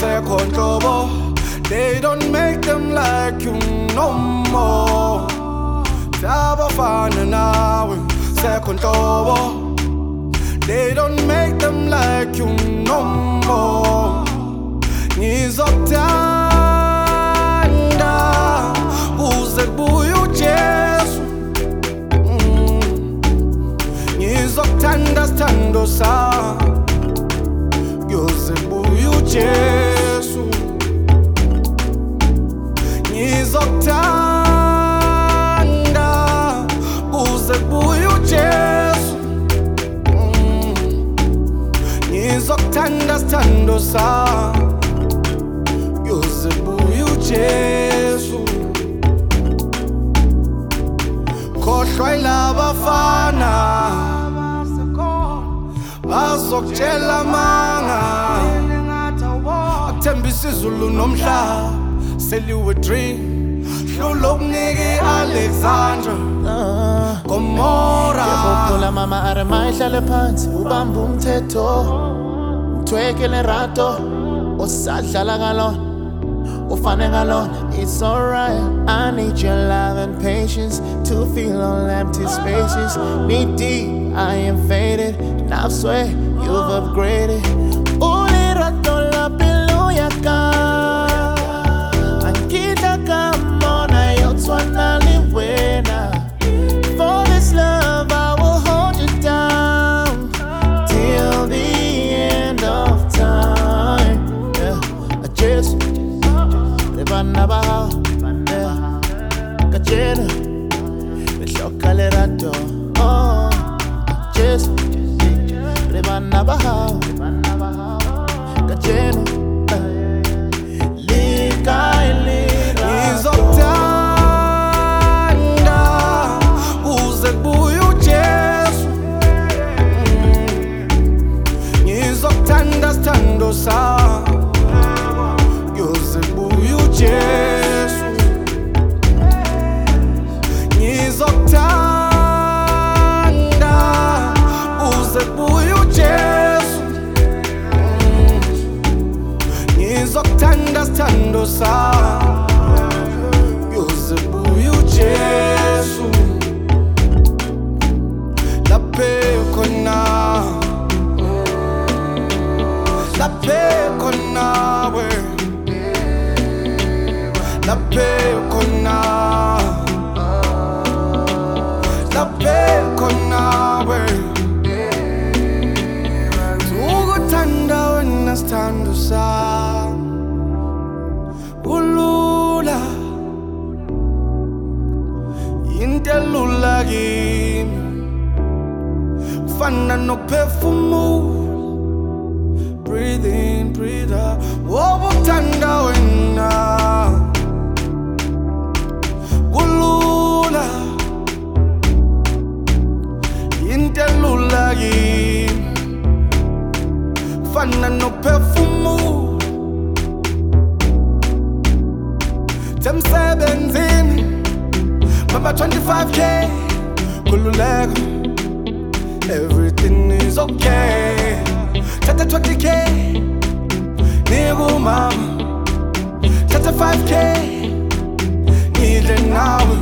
second trouble. They don't make them like you no more. Taba fana nawe second trouble. They don't make them like you no more. Ngizokuthanda uze kubuye uJesu. Ngizokuthanda sithando sakho uze kubuye uJesu. Ngizokuthanda uze kubuye uJesu. Ngizokuthanda sithando sakho uze kubuye uJesu. Khohlwa yilaba bafana bazokutshela amanga, akuthembisa izulu nomhlaba seliwe dream. Hlula okunika i-Alexandra Gomora. Yebophula mama arema ihlale phansi ubamba umthetho, mthwekele rato osadlala ngalona ufane ngalona. It's alright, I need your love and patience to fill all empty spaces. Knee deep, I am faded, and I swear you've upgraded. Uli rato la piluya ka Ankita kamona yotwana liwena. For this love I will hold you down till the end of time. Yeah, I just Ribana baha, yeah, kachena Bishoka le rato. Oh, just Ribana baha, kachena Lika ilira. Ngizokuthanda uze kubuye uJesu. Ngizokuthanda sithando sakho uze kubuye uJesu. Ngizokuthanda uze kubuye uJesu. Ngizokuthanda sithando sakho uze kubuye uJesu. Laphe khona, laphe khona we, laphe khona, laphe khona we. Ukuthanda wena sithando sakho ulula, into elula kimi kufana nokuphefumula. Breathe in, breathe out. Ukuthanda wena kulula, into elula kimi kufana nokuphefumula. Semsebenzini baba 25K kululeka, everything is okay. Tata 20K niku mama, tata 5K nidle nawe.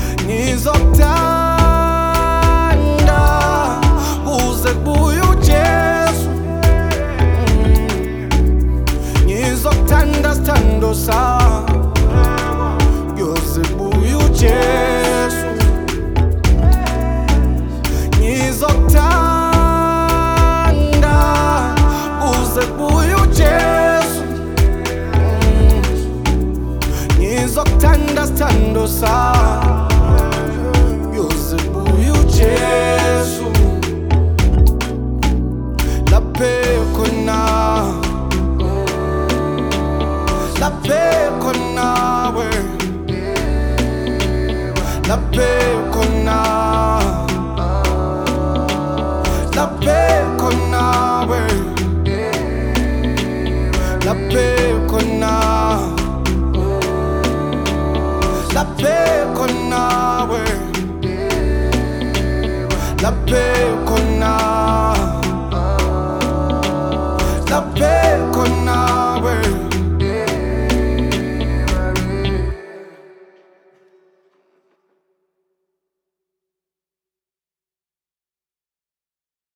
Ngizokuthanda uze kubuye uJesu. Ngizokuthanda sithando sakho uze kubuye uJesu. Ngizokuthanda uze kubuye uJesu. Ngizokuthanda sithando sakho uze kubuye uJesu. Laphe khona, laphe khona we, laphe khona, laphe khona we, laphe khona, laphe